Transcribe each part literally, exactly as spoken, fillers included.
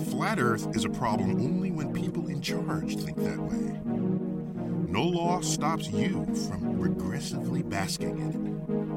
Flat Earth is a problem only when people in charge think that way. No law stops you from regressively basking in it.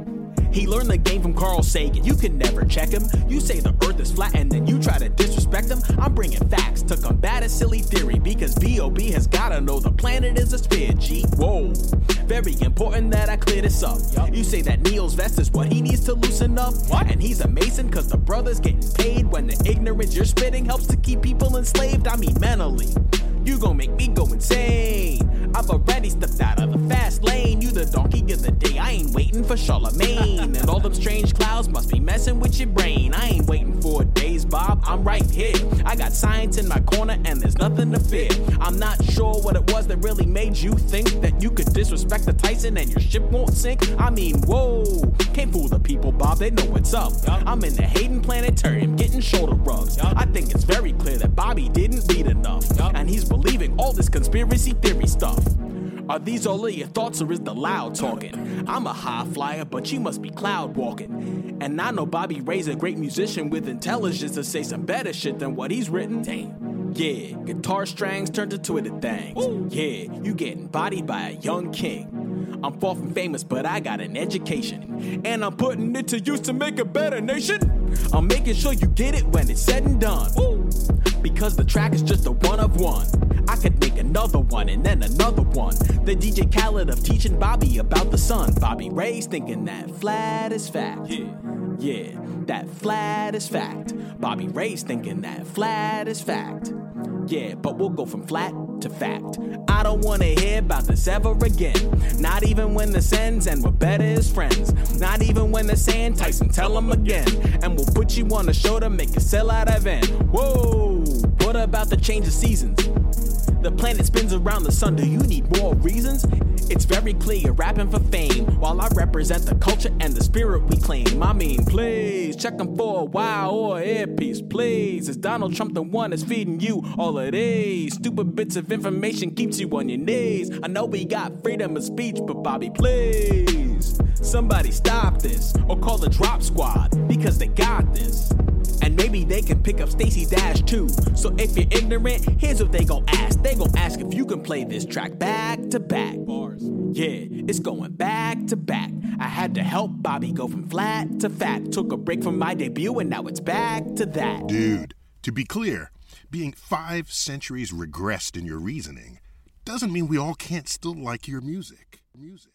He learned the game from Carl Sagan. You can never check him. You say the earth is flat and then you try to disrespect him. I'm bringing facts to combat a silly theory because B O B has gotta know the planet is a sphere, G. Whoa. Very important that I clear this up. Yep. You say that Neil's vest is what he needs to loosen up. What? And he's a Mason cause the brother's getting paid when the ignorance you're spitting helps to keep people enslaved. I mean mentally. You gon' make me go insane. I've already stepped out of the fast lane. You the donkey of the day, I ain't waiting for Charlemagne. And all them strange clouds must be messing with your brain. I ain't waiting for days, Bob, I'm right here. I got science in my corner and there's nothing to fear. I'm not sure what it was that really made you think that you could disrespect the Tyson and your ship won't sink. I mean, whoa, can't fool the people, Bob, they know what's up. I'm in the Hayden Planetarium getting shoulder rubs. I think it's very clear that Bobby didn't read enough. And he's believing all this conspiracy theory stuff. Are these all of your thoughts or is the loud talking? I'm a high flyer, but you must be cloud walking. And I know Bobby Ray's a great musician with intelligence to say some better shit than what he's written. Damn. Yeah, guitar strings turned to Twitter things. Ooh. Yeah, you getting bodied by a young king. I'm far from famous, but I got an education. And I'm putting it to use to make a better nation. I'm making sure you get it when it's said and done. Ooh. Because the track is just a one of one. I could make another one and then another one. The D J Khaled of teaching Bobby about the sun. Bobby Ray's thinking that flat is fact. Yeah, yeah, that flat is fact. Bobby Ray's thinking that flat is fact. Yeah, but we'll go from flat to fact. I don't wanna hear about this ever again. Not even when this ends and we're better as friends. Not even when they're saying Tyson, tell them again. And we'll put you on the show to make a sellout event. Whoa, what about the change of seasons? The planet spins around the sun, do you need more reasons? It's very clear you're rapping for fame, while I represent the culture and the spirit we claim. I mean, please, check them for a wow or an earpiece, please. Is Donald Trump the one that's feeding you all of these stupid bits of information keeps you on your knees? I know we got freedom of speech, but Bobby, please, somebody stop this, or call the drop squad, because they got this. And maybe they can pick up Stacey Dash too. So if you're ignorant, here's what they gon' ask. They gon' ask if you can play this track back to back. Bars. Yeah, it's going back to back. I had to help Bobby go from flat to fact. Took a break from my debut and now it's back to that. Dude, to be clear, being five centuries regressed in your reasoning doesn't mean we all can't still like your music. Music.